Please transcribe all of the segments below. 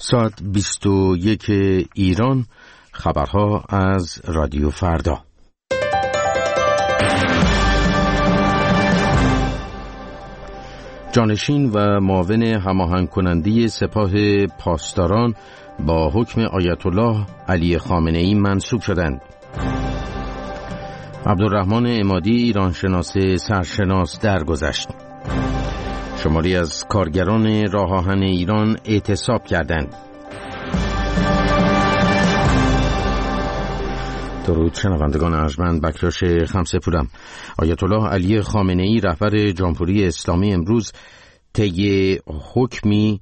ساعت 21 ایران. خبرها از رادیو فردا. جانشین و معاون هماهنگ کننده سپاه پاسداران با حکم آیت الله علی خامنه‌ای منصوب شدند. عبدالرحمن عمادی ایرانشناس سرشناس درگذشت. شماری از کارگران راه آهن ایران اعتصاب کردند. درود شنوندگان ارجمند، بکراش خمسه‌پورم. آیت الله علی خامنه‌ای رهبر جمهوری اسلامی امروز طی حکمی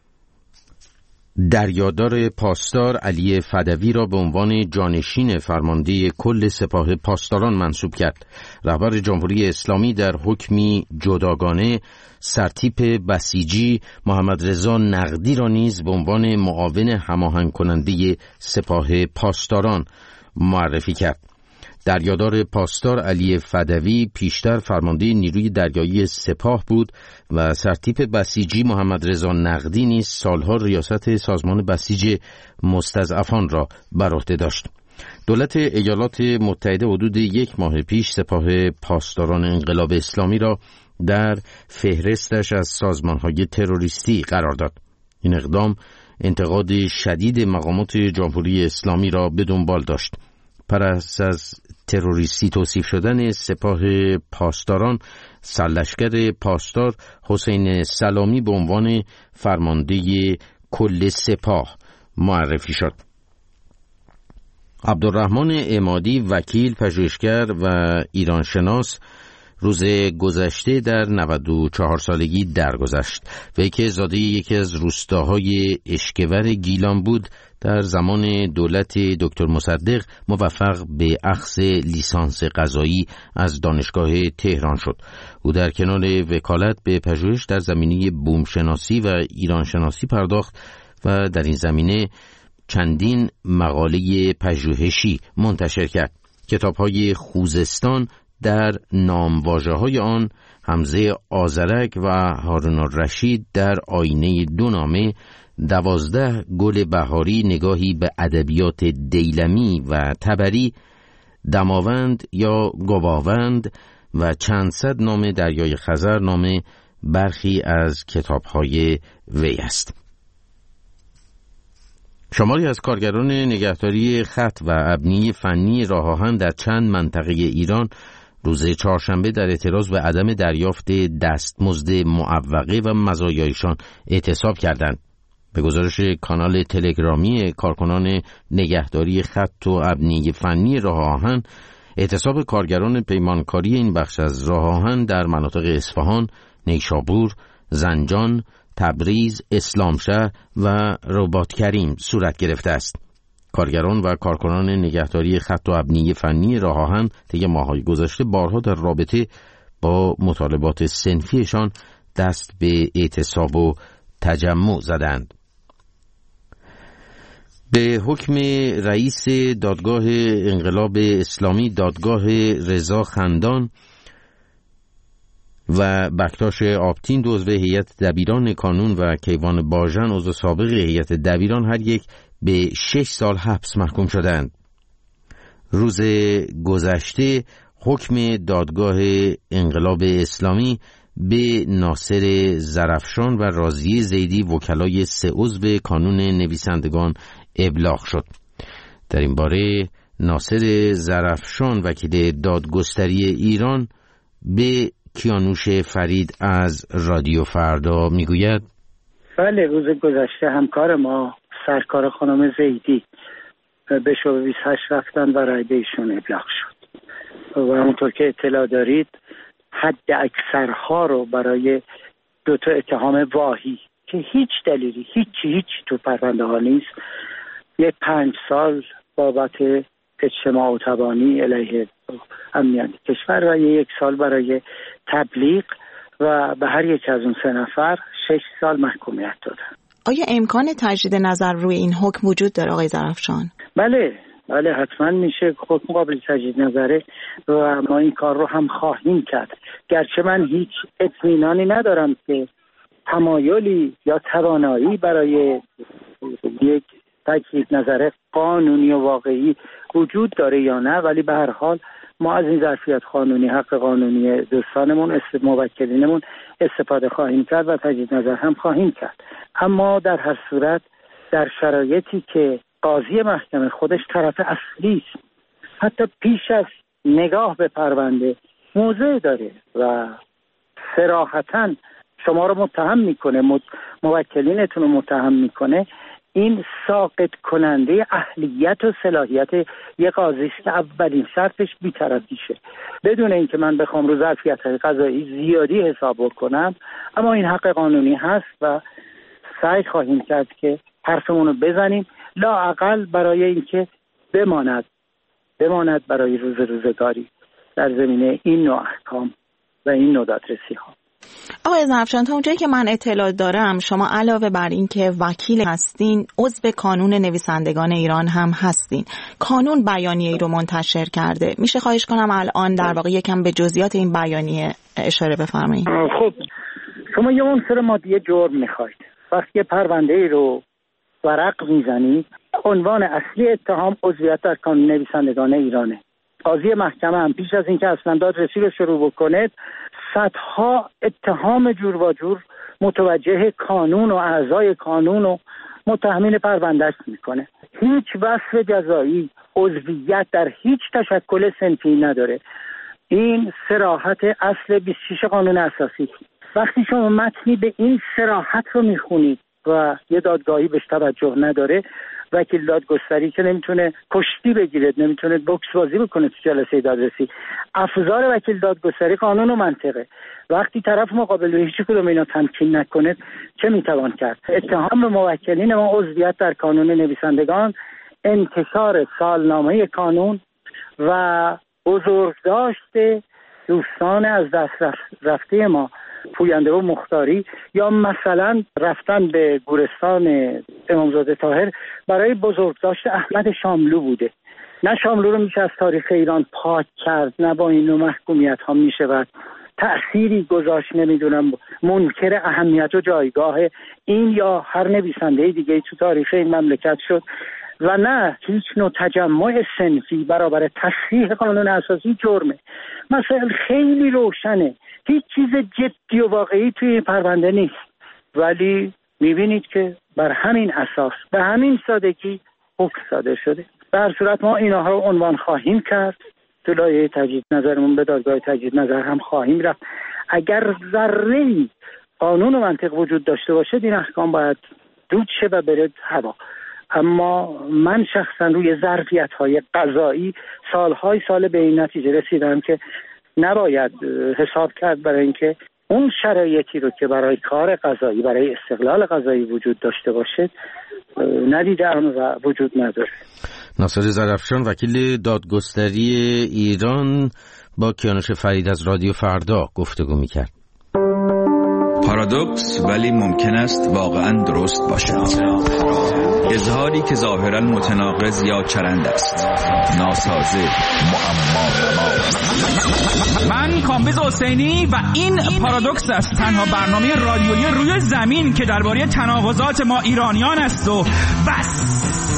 دریادار پاسدار علی فدوی را به عنوان جانشین فرمانده کل سپاه پاسداران منصوب کرد. رهبر جمهوری اسلامی در حکمی جداگانه سرتیپ بسیجی محمد رضا نقدی را نیز به عنوان معاون هماهنگ کننده سپاه پاسداران معرفی کرد. دریادار پاسدار علی فدوی پیشتر فرمانده نیروی دریایی سپاه بود و سرتیپ بسیجی محمد رضا نقدی نیز سالها ریاست سازمان بسیج مستضعفان را بر عهده داشت. دولت ایالات متحده حدود یک ماه پیش سپاه پاسداران انقلاب اسلامی را در فهرستش از سازمان‌های تروریستی قرار داد. این اقدام انتقاد شدید مقامات جمهوری اسلامی را به دنبال داشت. پس از تروریستی توصیف شدن سپاه پاسداران، سرلشکر پاسدار حسین سلامی به عنوان فرمانده کل سپاه معرفی شد. عبدالرحمن عمادی وکیل، پژوهشگر و ایرانشناس روز گذشته در 94 سالگی درگذشت. وی که زاده یکی از روستاهای اشکور گیلان بود، در زمان دولت دکتر مصدق موفق به اخذ لیسانس قضایی از دانشگاه تهران شد. او در کنار وکالت به پژوهش در زمینه بومشناسی و ایرانشناسی پرداخت و در این زمینه چندین مقاله پژوهشی منتشر کرد. کتاب‌های خوزستان در نامواژه‌های آن، حمزه آذرک و هارون الرشید در آینه دو نامه، 12 گل بهاری نگاهی به ادبیات دیلمی و طبری، دماوند یا گواوند و چند صد نامه دریای خزر نامه برخی از کتاب‌های وی است. شماری از کارگران نگهداری خط و ابنی فنی راه آهن در چند منطقه ایران روز چهارشنبه در اعتراض به عدم دریافت دستمزد معوقه و مزایایشان اعتصاب کردند. به گزارش کانال تلگرامی کارکنان نگهداری خط و ابنی فنی راه آهن، اعتصاب کارگران پیمانکاری این بخش از راه آهن در مناطق اصفهان، نیشابور، زنجان، تبریز، اسلامشهر و رباطکریم صورت گرفته است. کارگران و کارکنان نگهداری خط و ابنی فنی راه آهن طی ماه‌های گذشته بارها در رابطه با مطالبات صنفیشان دست به اعتصاب و تجمع زدند. به حکم رئیس دادگاه انقلاب اسلامی دادگاه رضا خندان و بکتاش آبتین، عضو هیئت دبیران کانون و کیوان باژن، عضو سابق هیئت دبیران، هر یک به 6 سال حبس محکوم شدند. روز گذشته حکم دادگاه انقلاب اسلامی به ناصر زرافشان و راضیه زیدی، وکلای 3 عضو کانون نویسندگان، ابلاغ شد. در این باره ناصر زرافشان وکیل دادگستری ایران به کیانوش فرید از رادیو فردا میگوید: بله، روز گذشته همکار ما سرکار خانم زیدی به شعبه 28 رفتن و رای به ایشون ابلاغ شد و همونطور که اطلاع دارید حد اکثرها رو برای 2 اتهام واهی که هیچ دلیلی هیچی تو پرونده ها نیست، 5 سال بابت اجتماع و تبانی علیه امنیت کشور و 1 سال برای تبلیغ و به هر یک از اون 3 نفر 6 سال محکومیت دادن. آیا امکان تجدید نظر روی این حکم وجود داره آقای زرافشان؟ بله حتما میشه، حکم قابل تجدید نظره و ما این کار رو هم خواهیم کرد، گرچه من هیچ اطمینانی ندارم که تمایلی یا توانایی برای یک تجدید نظر قانونی و واقعی وجود داره یا نه، ولی به هر حال ما از این ظرفیت قانونی، حق قانونی دوستانمون، موکلینمون استفاده خواهیم کرد و تجدید نظر هم خواهیم کرد. اما در هر صورت در شرایطی که قاضی محکمه خودش طرف اصلی است، حتی پیش از نگاه به پرونده موضع داره و صراحتاً شما رو متهم میکنه، موکلینتون رو متهم میکنه، این ساقط کننده اهلیت و صلاحیت یک قاضی است که اولین شرطش بی‌طرفیشه. بدون اینکه من بخوام رو ظرفیت‌های قضایی زیادی حساب بکنم، اما این حق قانونی هست و سعی خواهیم کرد که حرفمون رو بزنیم، لااقل برای اینکه بماند برای روزگاری در زمینه این نوع احکام و این نوع دادرسی ها. آقای ظرفشان، تا اونجایی که من اطلاع دارم شما علاوه بر این که وکیل هستین، عضو کانون نویسندگان ایران هم هستین. کانون بیانیه‌ای رو منتشر کرده. میشه خواهش کنم الان در واقع یکم به جزئیات این بیانیه اشاره بفرمایید؟ خب شما یه عنصر مادی جرم میخواید. وقتی پرونده‌ای رو ورق میزنید، عنوان اصلی اتهام عضویت در کانون نویسندگان ایرانه. قاضی محکمه هم پیش از اینکه اصلا دادرسی رو شروع بکنه صدها اتهام جور و جور متوجه کانون و اعضای کانون و متهمین پروندهش میکنه. هیچ وصف جزایی عضویت در هیچ تشکل صنفی نداره. این صراحت اصل 26 قانون اساسی. وقتی شما متنی به این صراحت رو میخونید و یه دادگاهی بهش توجه نداره، وکیل دادگستری که نمیتونه کشتی بگیره، نمیتونه بوکس بازی بکنه تو جلسه دادرسی، افزار وکیل دادگستری قانون و منطقه. وقتی طرف مقابل به هیچ کدوم اینا تمکین نکنه چه میتوان کرد؟ اتهام به موکلین ما عضویت در کانون نویسندگان، انتشار سالنامه کانون و بزرگداشت دوستان از دست رفته ما پوینده و مختاری، یا مثلا رفتن به گورستان امامزاده طاهر برای بزرگداشت احمد شاملو بوده. نه شاملو رو میشه از تاریخ ایران پاک کرد، نه با این محکومیت ها میشه و تأثیری گذاشت، نمیدونم منکر اهمیت و جایگاه این یا هر نویسنده دیگه تو تاریخ این مملکت شد، و نه هیچ نوع تجمع صنفی برابر تصحیح قانون اساسی جرمه. مسائل خیلی روشنه، هیچ چیز جدی و واقعی توی این پرونده نیست، ولی میبینید که بر همین اساس به همین سادگی حکم صادر شده. به هر صورت ما اینها رو عنوان خواهیم کرد، تو لایحه تجدید نظرمون به دادگاه تجدید نظر هم خواهیم رفت. اگر ذره‌ای قانون و منطق وجود داشته باشه این احکام باید دود شه و بره هوا. اما من شخصا روی ظرفیت‌های قضایی سال به این نتیجه رسیدم که نباید حساب کرد برای اینکه اون شرایطی رو که برای کار قضایی، برای استقلال قضایی وجود داشته باشه ندیدم و وجود نداره. ناصر ظرفشان، وکیل دادگستری ایران، با کیانوش فرید از رادیو فردا گفتگو می‌کرد. پارادوکس ولی ممکن است واقعاً درست باشد. اظهاری که ظاهراً متناقض یا چرند است، ناسازه، معما. من کامبیز حسینی و این پارادوکس است، تنها برنامه رادیویی روی زمین که درباره تناقضات ما ایرانیان است و بس.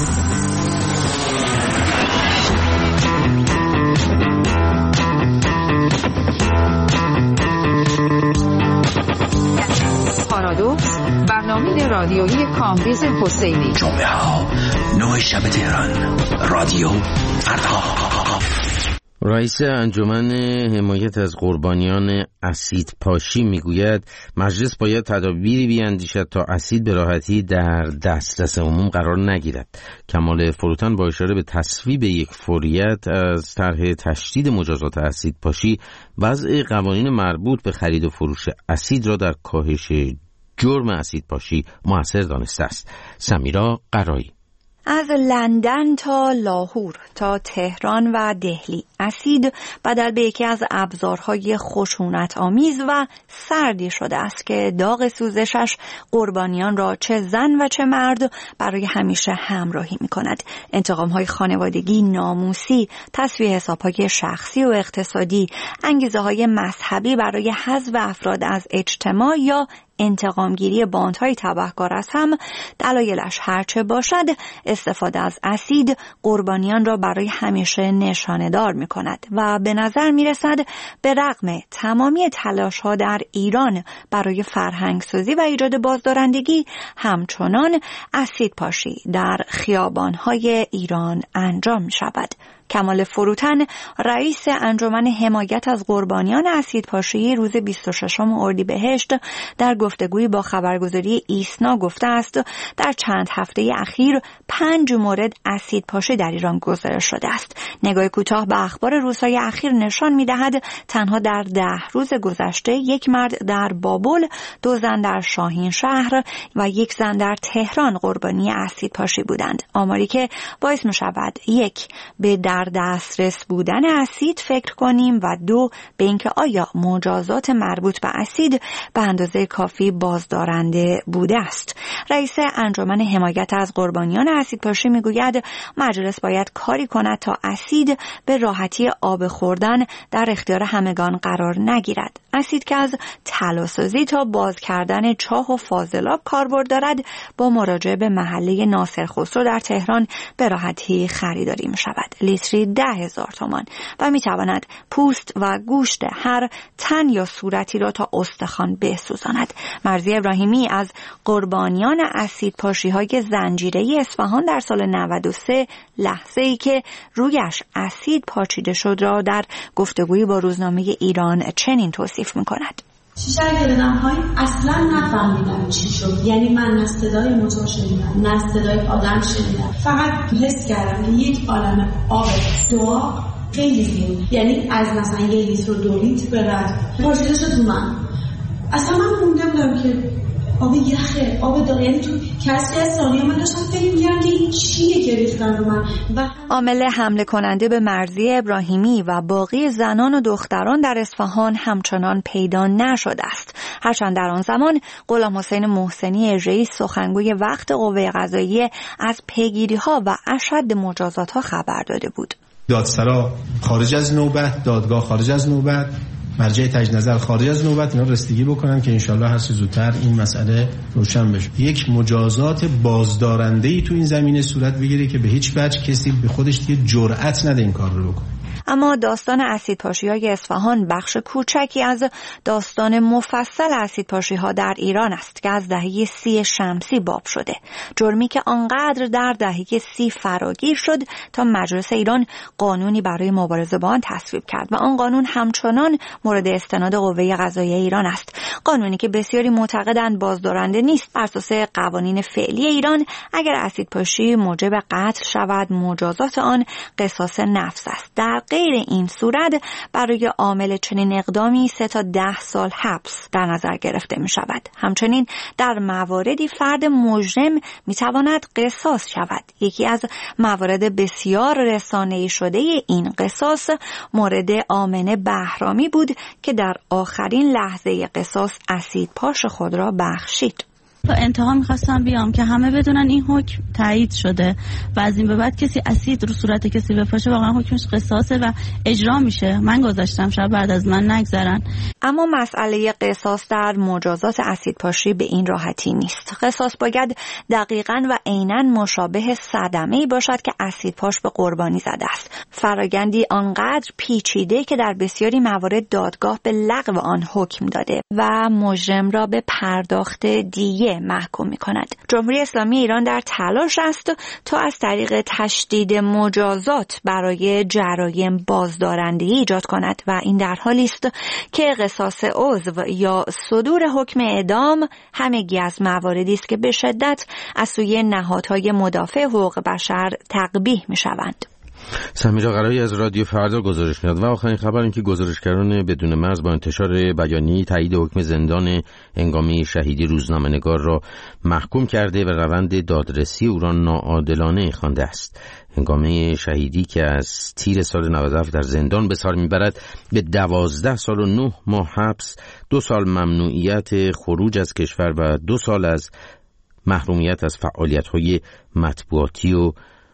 پارادوکس، برنامه رادیویی کامبیز حسینی. جمعه ها 9 شب تهران، رادیو فردا. رئیس انجمن حمایت از قربانیان اسید پاشی میگوید مجلس باید تدابیری بیاندیشد تا اسید به راحتی در دسترس عموم قرار نگیرد. کمال فروتن با اشاره به تصویب یک فوریت از طرح تشدید مجازات اسید پاشی، وضع قوانین مربوط به خرید و فروش اسید را در کاهش جرم اسید پاشی مؤثر دانسته است. سمیرا قرایی. از لندن تا لاهور تا تهران و دهلی، اسید بدل به یکی از ابزارهای خشونت آمیز و سردی شده است که داغ سوزشش قربانیان را چه زن و چه مرد برای همیشه همراهی می کند. انتقام‌های خانوادگی، ناموسی، تصفیه حساب‌های شخصی و اقتصادی، انگیزه‌های مذهبی برای حذف افراد از اجتماع یا انتقامگیری باندهای تبهکار است هم دلایلش هرچه باشد استفاده از اسید قربانیان را برای همیشه نشانه‌دار می‌کند و به نظر می‌رسد به رغم تمامی تلاش‌ها در ایران برای فرهنگ‌سازی و ایجاد بازدارندگی همچنان اسیدپاشی در خیابان‌های ایران انجام می‌شود. کمال فروتن رئیس انجمن حمایت از قربانیان اسیدپاشی روز 26 اردیبهشت در گفتگویی با خبرگزاری ایسنا گفته است در چند هفته اخیر 5 مورد اسیدپاشی در ایران گزارش شده است. نگاه کوتاه به اخبار روزهای اخیر نشان می‌دهد تنها در 10 روز گذشته 1 مرد در بابل، 2 زن در شاهین شهر و 1 زن در تهران قربانی اسیدپاشی بودند. آماری که باعث می‌شود 1 به در دسترس بودن اسید فکر کنیم و 2 به اینکه آیا مجازات مربوط به اسید به اندازه کافی بازدارنده بوده است. رئیس انجمن حمایت از قربانیان اسیدپاشی میگوید مجلس باید کاری کند تا اسید به راحتی آب خوردن در اختیار همگان قرار نگیرد. اسید که از طلاسازی تا باز کردن چاه و فاضلاب کاربرد دارد با مراجعه به محله ناصر خسرو در تهران به راحتی خریداری می شود. لیتری 10,000 تومان و می تواند پوست و گوشت هر تن یا صورتی را تا استخوان بسوزاند. مرضی ابراهیمی از قربانیان اسیدپاشی های زنجیره‌ای اصفهان در سال 93 لحظه‌ای که رویش اسید پاشیده شد را در گفتگویی با روزنامه ایران چنین توصیف می‌کند. شیشه گردم های اصلا نفهمیدم چی شد. یعنی من نه صدای موتور شنیدم نه صدای آدم شنیدم، فقط حس کردم که یک عالمه آب دعا خیلی زیاد، یعنی از مثلا 1 لیتر و 2 لیتر به بعد پرسیده شد تو من. اصلا من مونده بودم که آب یخه، آب داغ، یعنی تو کسی از ثانیه من داشتم فکر می‌کردم که این چیه که ریختن رو من. عامل حمله کننده به مرضی ابراهیمی و باقی زنان و دختران در اصفهان همچنان پیدا نشده است، هرچند در آن زمان غلام حسین محسنی اژه‌ای سخنگوی وقت قوه قضاییه از پیگیری‌ها و اشد مجازات‌ها خبر داده بود. دادسرا خارج از نوبت، دادگاه خارج از نوبت، مرجع تجدید نظر خارج از نوبت اینا رسیدگی بکنن که انشالله هر چه زودتر این مسئله روشن بشه. یک مجازات بازدارنده‌ای تو این زمینه صورت بگیره که به هیچ وجه کسی به خودش دیگه جرأت نده این کار رو بکنه. اما داستان اسیدپاشی‌های اصفهان بخش کوچکی از داستان مفصل اسیدپاشی‌ها در ایران است که از دهه 30 شمسی باب شده. جرمی که آنقدر در دهه 30 فراگیر شد تا مجلس ایران قانونی برای مبارزه با آن تصویب کرد و آن قانون همچنان مورد استناد قوه قضاییه ایران است. قانونی که بسیاری معتقدند بازدارنده نیست. بر اساس قوانین فعلی ایران اگر اسیدپاشی موجب قتل شود مجازات آن قصاص نفس است. در غیر این صورت برای عامل چنین اقدامی 3 تا 10 سال حبس در نظر گرفته می شود. همچنین در مواردی فرد مجرم می تواند قصاص شود. یکی از موارد بسیار رسانه‌ای شده این قصاص مورد آمنه بهرامی بود که در آخرین لحظه قصاص اسیدپاش خود را بخشید. تا انتها میخواستم بیام که همه بدونن این حکم تایید شده و از این به بعد کسی اسید رو صورت کسی بپاشه واقعا حکمش قصاصه و اجرا میشه. من گذاشتم شاید بعد از من نگذرن. اما مسئله قصاص در مجازات اسیدپاشی به این راحتی نیست. قصاص باید دقیقاً و عیناً مشابه صدمه‌ای باشد که اسیدپاش به قربانی زده است. فرآیندی آنقدر پیچیده که در بسیاری موارد دادگاه به لغو آن حکم داده و مجرم را به پرداخت دیه محکوم می‌کند. جمهوری اسلامی ایران در تلاش است تا از طریق تشدید مجازات برای جرایم بازدارندگی ایجاد کند و این در حالی است که قصاص عضو یا صدور حکم اعدام همگی از مواردی است که به شدت از سوی نهادهای مدافع حقوق بشر تقبیح می‌شوند. سمیرا قرایی از رادیو فردا گزارش می‌داد و آخرین خبر این که گزارشگران بدون مرز با انتشار بیانیه تایید حکم زندان هنگامی شهیدی روزنامه‌نگار را محکوم کرده و روند دادرسی او را ناعادلانه خوانده است. هنگامی شهیدی که از تیر سال 97 در زندان به سر میبرد به 12 سال و 9 ماه حبس، 2 سال ممنوعیت خروج از کشور و 2 سال از محرومیت از فعالیت‌های مطبوعاتی و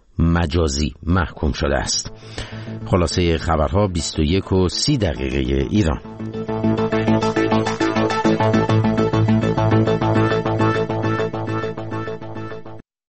مجازی محکوم شده است. خلاصه خبرها 21:30 ایران.